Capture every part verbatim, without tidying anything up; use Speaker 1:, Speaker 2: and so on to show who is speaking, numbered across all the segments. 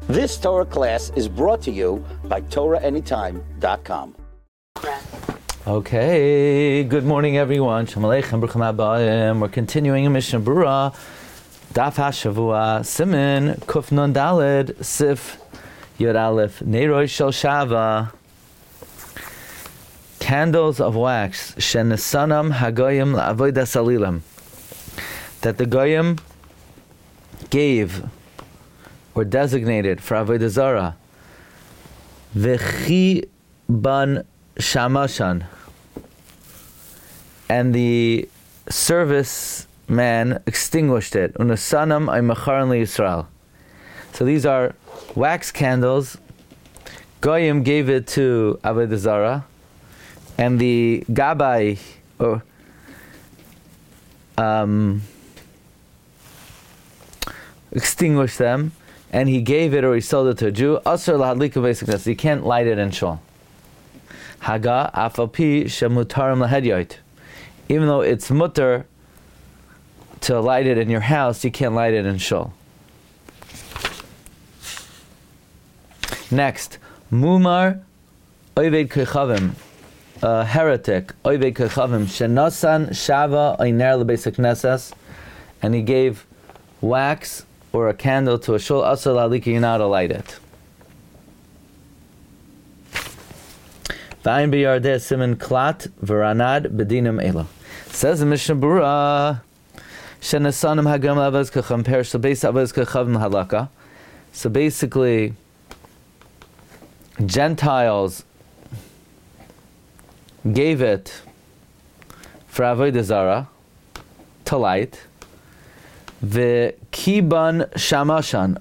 Speaker 1: This Torah class is brought to you by Torah Anytime dot com.
Speaker 2: Okay, good morning everyone. Shalom Aleichem, Bruchim Habayim. We're continuing in Mishnah Berurah, Daf HaShavua, Siman, Kuf Nun Daled, Sif, Yod Aleph, Neiroi Shel Shava, candles of wax, Shenesanam Hagoyim La'avodas Alilam, that the Goyim gave or designated for Avodah Zarah, V'chi ban Shamashan, and the service man extinguished it. Unasanam ay macharan liYisrael. So these are wax candles. Goyim gave it to Avodah Zarah, and the Gabai or um, extinguished them, and he gave it or he sold it to a Jew. Asur lahadlika v'esiknes. You can't light it in shul. Haga afapi shemutarim lahedyoit. Even though it's mutter to light it in your house, you can't light it in shul. Next, Mumar Oived Kechavim, a heretic, Oived Kechavim, Shenasan Shava Oiner LeBeis HaKnesses, and he gave wax or a candle to a shul, Asur L'Hadlika, you're not to light it. V'ayin b'yardeh siman klat v'ranad b'dinim elo. Says the Mishnah Berurah, Shenesanim hagam l'avaz kacham perish l'beis avaz kachavim halaka. So basically, Gentiles gave it for Avodah Zarah to light, the kiban shamashan,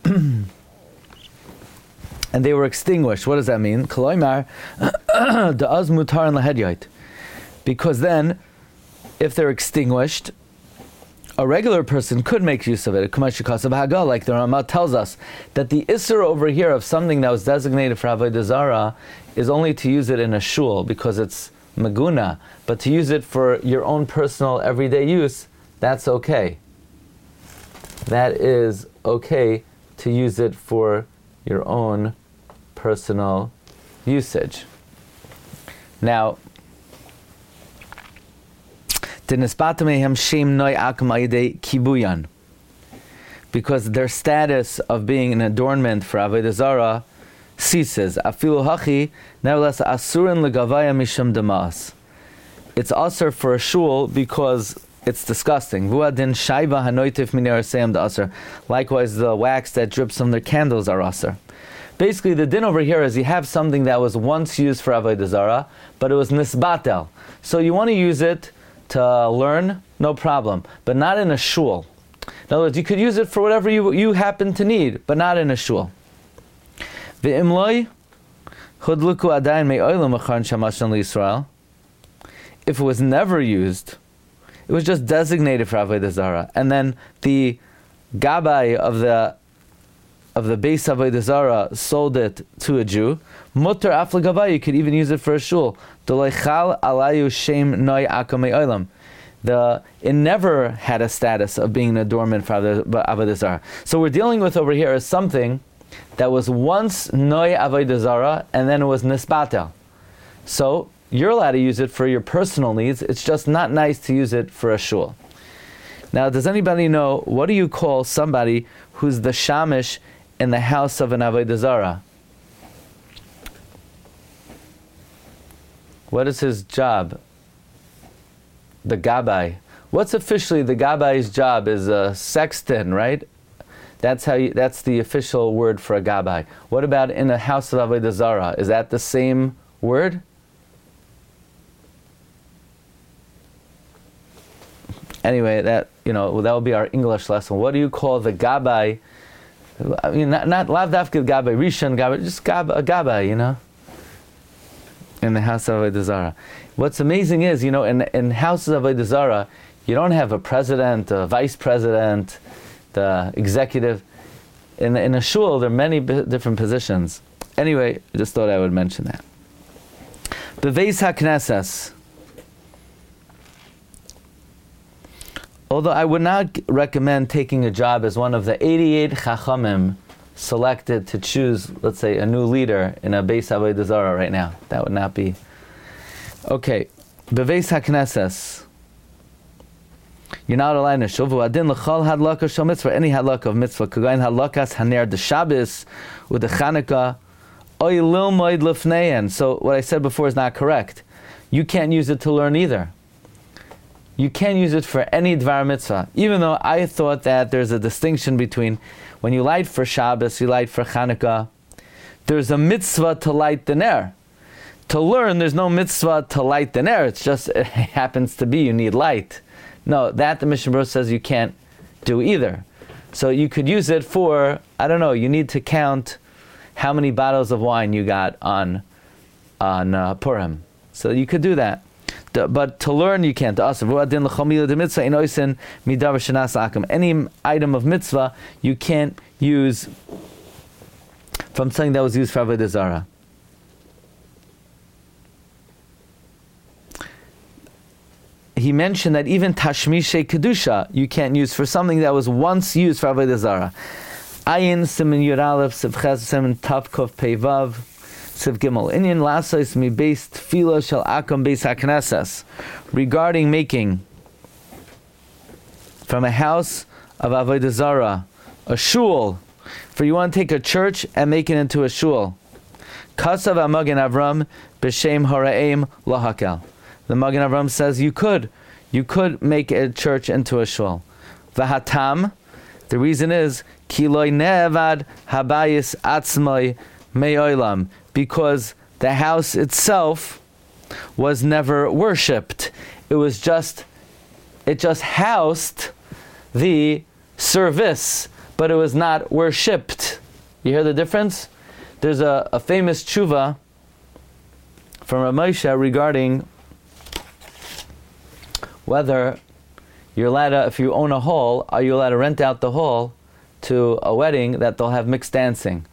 Speaker 2: and they were extinguished. What does that mean? Koloimar da'az mutar and lahedyait. Because then, if they're extinguished, a regular person could make use of it. Like the Ramah tells us that the Isser over here of something that was designated for Avodah Zarah is only to use it in a shul because it's maguna, but to use it for your own personal everyday use, that's okay. That is okay to use it for your own personal usage. Now, because their status of being an adornment for Avodah Zarah ceases. Nevertheless, asurin legavaya mishum damas. It's asur for a shul because it's disgusting. Likewise, the wax that drips from their candles are asur. Basically, the din over here is you have something that was once used for Avodah Zarah, but it was nisbatel. So you want to use it to learn, no problem, but not in a shul. In other words, you could use it for whatever you you happen to need, but not in a shul. If it was never used, it was just designated for Avodah Zarah, and then the gabai of the of the base Avodah Zarah sold it to a Jew. Mutter afle gabai, you could even use it for a shul. The it never had a status of being an adornment for Avodah Zarah. So we're dealing with over here is something that was once Noi Avodah Zarah and then it was Nisbatel. So you're allowed to use it for your personal needs. It's just not nice to use it for a shul. Now, does anybody know, what do you call somebody who's the shamish in the house of an Avodah Zarah? What is his job? The gabai. What's officially the gabai's job? Is a sexton, right? That's how. You, that's the official word for a gabai. What about in a house of Avodah Zarah? Is that the same word? Anyway, that you know that will be our English lesson. What do you call the gabai? I mean, not not lav dafka gabai, rishon gabai, just gab, a gabai, you know. In the house of Avodah Zarah. What's amazing is, you know, in in houses of Avodah Zarah, you don't have a president, a vice president, the executive. In in a shul, there are many b- different positions. Anyway, I just thought I would mention that. Beveis HaKnesses. Although I would not recommend taking a job as one of the eighty-eight Chachamim selected to choose, let's say, a new leader in a Beis Avodah Zarah right now. That would not be. Okay, Beveis HaKnesses. You're not allowed to shuvu adin l'chol hadlaka shel mitzvah, any hadlaka of mitzvah, kagayin hadlakas haner de Shabbos with the Chanukah, oy lilmoid lefnein. So what I said before is not correct. You can't use it to learn either. You can't use it for any dvar mitzvah. Even though I thought that there's a distinction between when you light for Shabbos, you light for Chanukah, there's a mitzvah to light the ner. To learn, there's no mitzvah to light the ner. It's just, it happens to be you need light. No, that the Mishnah Berurah says you can't do either. So you could use it for, I don't know, you need to count how many bottles of wine you got on on uh, Purim. So you could do that. But to learn, you can't. Any item of mitzvah, you can't use from something that was used for Avodah Zarah. He mentioned that even Tashmishe Kedusha you can't use for something that was once used for Avodah Zarah. Ayin Siman Yud Aleph Siv Ches Siman Tav Kov Pei Vav Siv Gimel Inyan Lasos Mi Beis Tefila Shel Akom Beis HaKnesses, regarding making from a house of Avodah Zarah a shul. For you want to take a church and make it into a shul. Kasav Amagen Avram B'Shem Horaim Lahakel. The Magen Avram says you could. You could make a church into a shul. Vahatam, the reason is, Kiloi nevad habayis atzmai me'olam, because the house itself was never worshipped. It was just, it just housed the service, but it was not worshipped. You hear the difference? There's a, a famous tshuva from Rav Moshe regarding whether you're allowed to, if you own a hall, are you allowed to rent out the hall to a wedding that they'll have mixed dancing?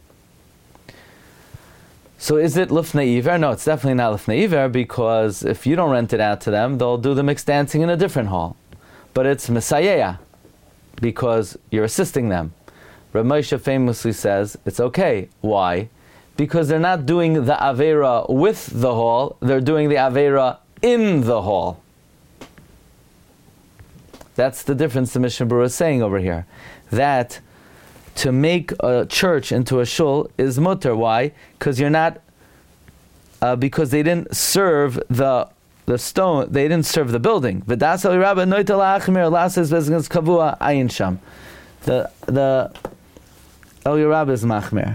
Speaker 2: So is it lifnei iver? No, it's definitely not lifnei iver, because if you don't rent it out to them, they'll do the mixed dancing in a different hall. But it's mesayeya, because you're assisting them. Rav Moshe famously says it's okay. Why? Because they're not doing the avera with the hall, they're doing the avera in the hall. That's the difference the Mishnah Berurah is saying over here. That to make a church into a shul is mutter. Why? Because you're not, uh, because they didn't serve the the stone, they didn't serve the building. The the El Yerab is machmer.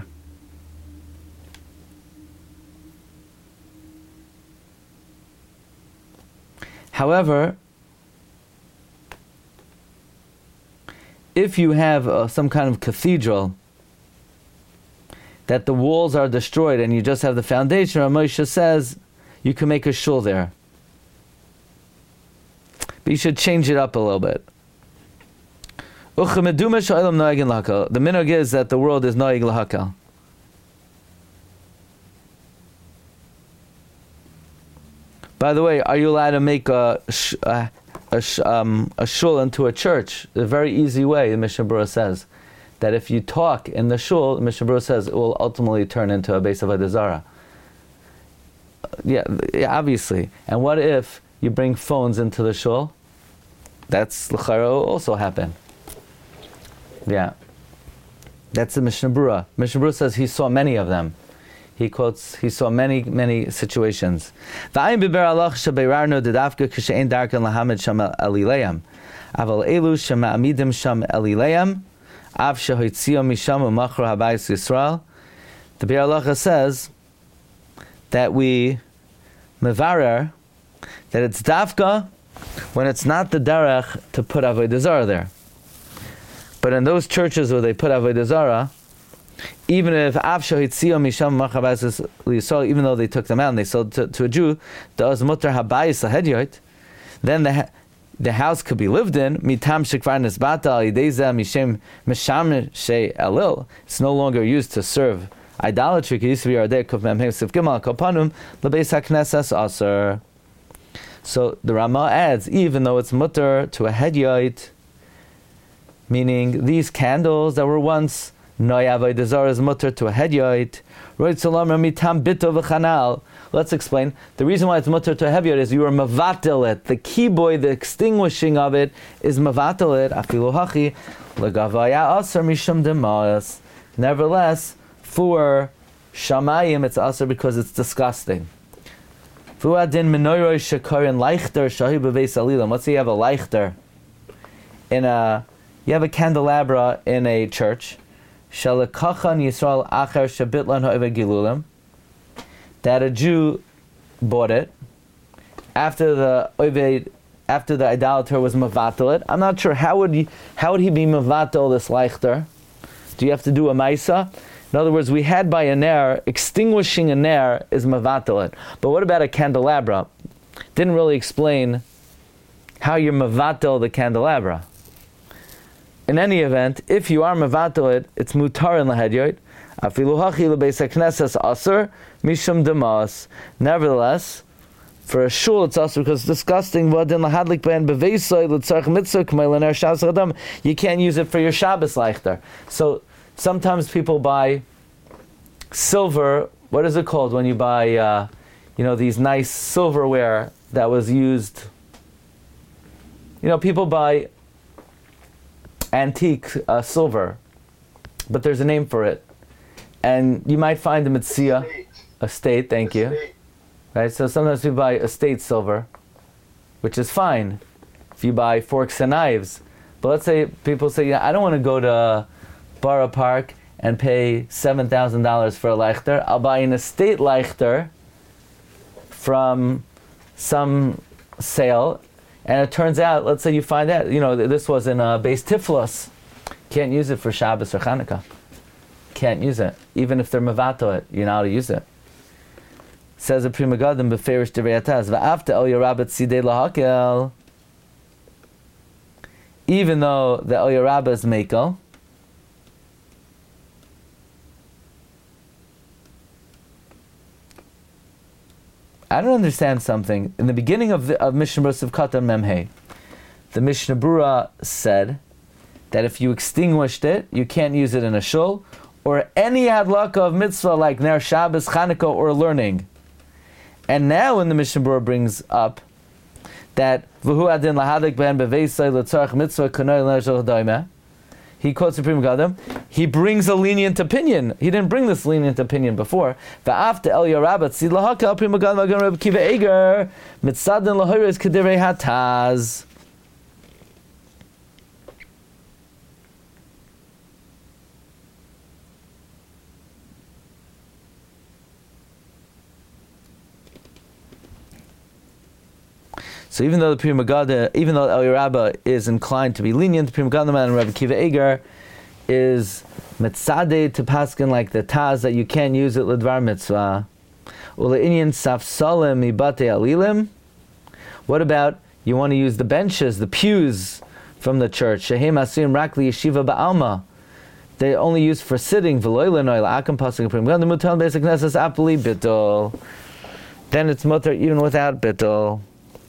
Speaker 2: However, if you have uh, some kind of cathedral that the walls are destroyed and you just have the foundation, Rav Moshe says you can make a shul there. But you should change it up a little bit. The minhag is that the world is noig lahakal. By the way, are you allowed to make a sh- uh, a, sh- um, a shul into a church? A very easy way, the Mishnah Berurah says, that if you talk in the shul, the Mishnah Berurah says it will ultimately turn into a Beis Avodah Zarah. Uh, yeah, yeah, obviously. And what if you bring phones into the shul? That's l'chara also happen. Yeah. That's the Mishnah Berurah. Mishnah Berurah says he saw many of them. He quotes, he saw many, many situations. V'ayim biber alach shebeirarnu dedavka k'she'en darkan lahamed sham elileim. Aval elu shema'amidim sham elileim, av shehoitzio misham u'machro habayis Yisrael. The Be'er Halacha says that we mevarer, that it's davka when it's not the derech to put Avodah Zarah there. But in those churches where they put Avodah Zarah, even if even though they took them out and they sold to, to a Jew, then the the house could be lived in. It's no longer used to serve idolatry. It used to be. So the Rama adds, even though it's mutter to a hedyot, meaning these candles that were once Noy avodah zarah is mutter to a hedyot. Roit salam mitam bito v'chanal. Let's explain. The reason why it's mutter to a hedyot is you are mavatel it. The kiboy, the extinguishing of it, is mavatel it. Afilu hachi legavaya asar mishum demas. Nevertheless, for shamayim it's asar because it's disgusting. Fuadin menoiroi shekarin leichter shahi beveis alilam. Let's say you have a leichter in a, you have a candelabra in a church. Shalakachan Yisrael acher shabitlan ha'eved gilulim. That a Jew bought it after the oved, after the idolater was mavatel it. I'm not sure how would he, how would he be mavatel this leichter? Do you have to do a maisa? In other words, we had by a ner, extinguishing a ner is mavatel it. But what about a candelabra? Didn't really explain how you're mavatel the candelabra. In any event, if you are mavatel it, it's mutar in lahedyot. Afilu hachi lebeis haknesses aser mishum demas. Nevertheless, for a shul it's also because it's disgusting. You can't use it for your Shabbos leichter. So sometimes people buy silver. What is it called when you buy, uh, you know, these nice silverware that was used? You know, people buy antique uh, silver, but there's a name for it, and you might find them at Sia, estate. Thank you. Right, so sometimes we buy estate silver, which is fine if you buy forks and knives. But let's say people say, yeah, I don't want to go to Borough Park and pay seven thousand dollars for a leichter. I'll buy an estate leichter from some sale, and it turns out, let's say you find out, you know, this was in a base Tiflos. Can't use it for Shabbos or Chanukah. Can't use it. Even if they're mavato it, you're not allowed to use it. Says the Pri Megadim beferish dereyataz va'afta el yarabet sidei lahakel. Even though the el yarabah is mekel, I don't understand something. In the beginning of the, of Mishnah Berurah of Katan Memhei, the Mishnah Berurah said that if you extinguished it, you can't use it in a shul or any hadlaka of mitzvah like Ner Shabbos, Chanukah, or learning. And now when the Mishnah Berurah brings up that v'hu adin lahadik ben beveisai l'tzarech mitzvah kanoi l'nashal daimeh, he quotes the Pri Megadim, he brings a lenient opinion. He didn't bring this lenient opinion before. V'afta el yarabat sid lahakal Pri Megadim agan Reb Kiva Eger mitzadin lahoyres k'divrei hataz. So even though the Pri Megadim, even though El Yerabah is inclined to be lenient, the Pri Megadim and Rabbi Kiva Eger is mitzadeh to paskin like the taz that you can't use it l'dvar mitzvah. Ule'inyan safsalim ibate alilim. What about you want to use the benches, the pews from the church? Shehem asim rakli yeshiva ba'alma. They only used for sitting. V'loy lenoy la'akam paskin Pri Megadim mutal basic nesses apli bitol. Then it's mutter even without bitol.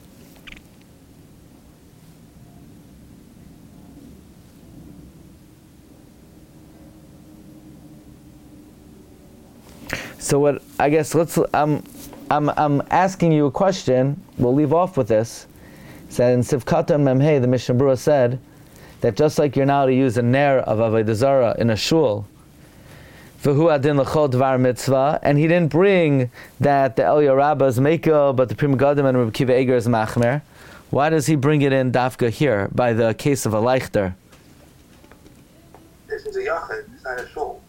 Speaker 2: So what I guess let's I'm I'm I'm asking you a question. We'll leave off with this. It said in Sivkata Memhei, the Mishnah Berurah said that just like you're now to use a ner of avodah zarah in a shul, v'hu adin l'chol dvar mitzvah, and he didn't bring that the El Yarabah is mekel, but the Pri Megadim and Reb Kiva Eger is machmer. Why does he bring it in dafka here by the case of a leichter?
Speaker 3: This is a yachid, it's not a shul.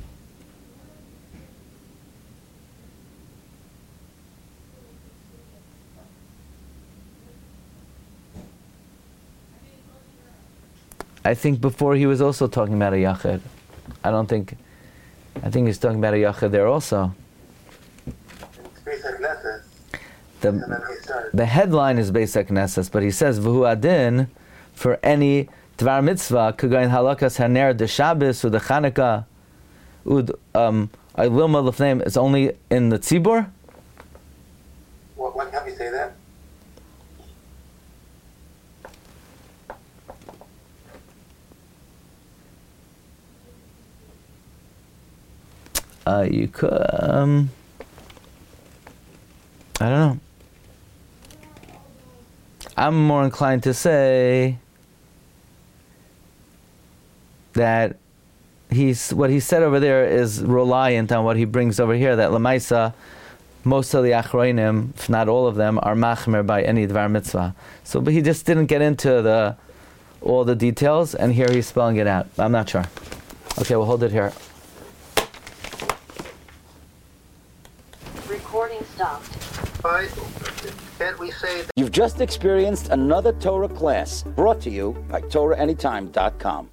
Speaker 2: I think before he was also talking about a yachid. I don't think, I think he's talking about a yachid there also. The, the headline is Beis HaKnesses, but he says, V'hu adin, for any dvar mitzvah, kagayin halakas haner de Shabbos or the Chanukah, ud um iluma lefneim, it's only in the tzibur?
Speaker 3: What, what have you say that?
Speaker 2: Uh, you could. Um, I don't know. I'm more inclined to say that he's what he said over there is reliant on what he brings over here. That Lamaisa, most of the Achroinim, if not all of them, are machmer by any dvar mitzvah. So, but he just didn't get into the all the details, and here he's spelling it out. I'm not sure. Okay, we'll hold it here.
Speaker 4: Recording stopped.
Speaker 3: Right? Can't we say that?
Speaker 1: You've just experienced another Torah class brought to you by Torah Anytime dot com.